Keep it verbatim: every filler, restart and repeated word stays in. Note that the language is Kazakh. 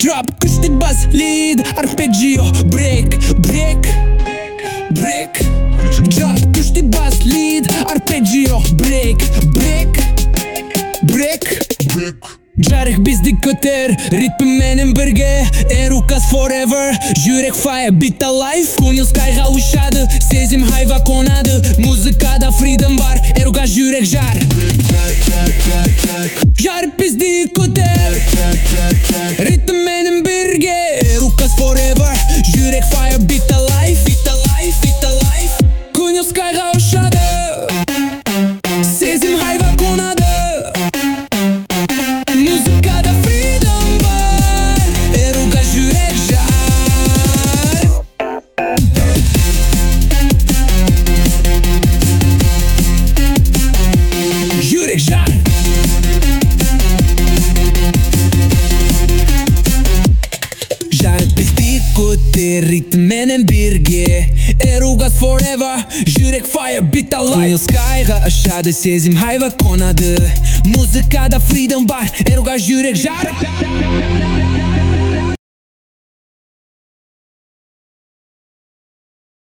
Drop, күшті бас, lead, arpeggio, break, break, break. Drop, күшті бас, lead, arpeggio, break, break, break, break. Жарық бізді көтер, ритміменен бірге Эрукас forever, жүрек fire, beat alive. Көңіл скайға ұшады, сезім хайва қонады. Музыкада freedom бар, Эрукас жүрек жар. Жарық бізді көтер, ритміменен бірге Эрукас forever, жүрек fire, beat alive, beat alive, beat alive. Көңіл скайға ұшады, сезім хайва қонады. Музыкада freedom бар, Эрукас жүрек жар. Жүрек жар. Жарық бізді көтер, ритміменен бірге Эрукас forever, жүрек fire, beat alive. Көңіл скайға ұшады, сезім хайва қонады. Музыкада freedom бар, Эрукас жүрек жар.